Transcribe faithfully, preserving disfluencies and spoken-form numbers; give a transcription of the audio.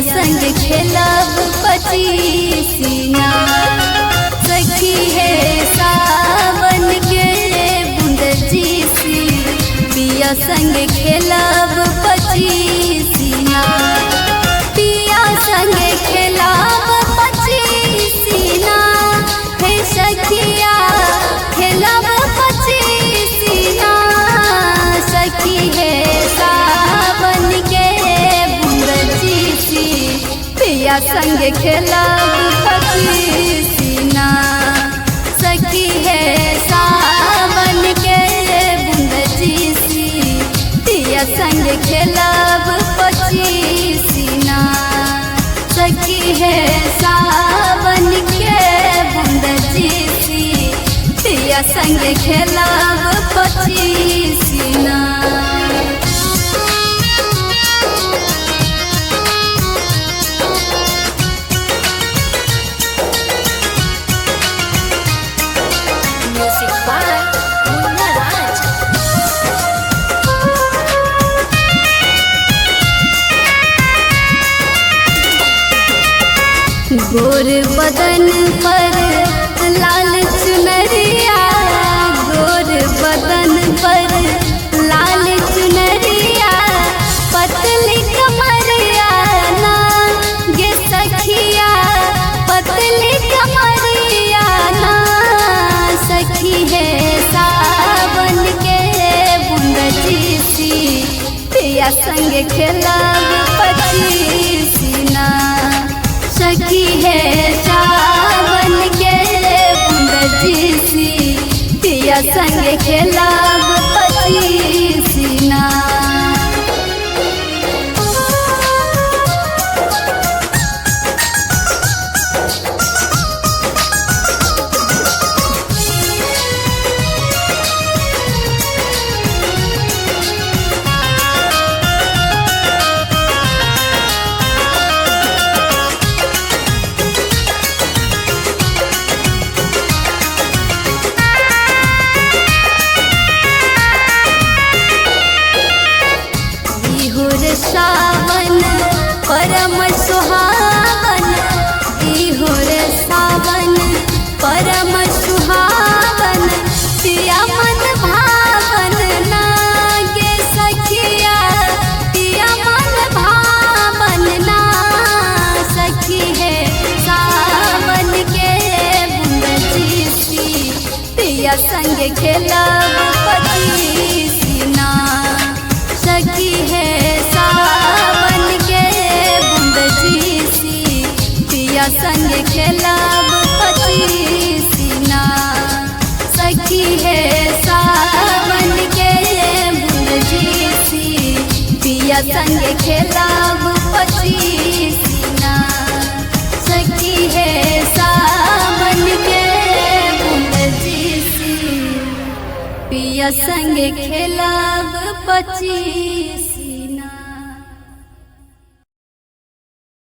संग खेलब पचीसीना। सखी है सावन के बूंद जीसी, पिया संग खेलब पचीसीना। पिया संग खेलब पचीसीना, हे सखिया खेलब पचीसीना। सखी है सावन के बूंद जीसी, पिया संग खेलब पचीसीना। सखी है सावन के बूंद जीसी, पिया संग खेलब पचीसीना। सखी है सावन के बूंद जीसी, पिया संग खेलब पचीसीना। Music by Munna Raj. गोर बदन पर लाल चुनरिया, गोर बदन पर लाल चुनरिया। पतली कमरिया ना गे सखिया, पतली कमरिया ना। सखी है सावन के बूंद जीसी, पिया संग खेलब पचीसीना। सखी है सावन के बूंद जीसी, पिया संग खेलब पचीसीना। सावन परम सुहावन, इहो रे सावन परम सुहावन। पिया मन भावन लागे सखिया, पिया मन भावन ना। सखी है सावन के बूंद जीसी, पिया संग खेलब पचीसीना। सखी है सावन के बूंद जीसी, पिया संग खेलब पचीसीना। सखी है सावन के बूंद जीसी, पिया संग खेलब पचीसीना। सखी है सावन के बूंद जीसी, पिया संग खेलब पचीसीना।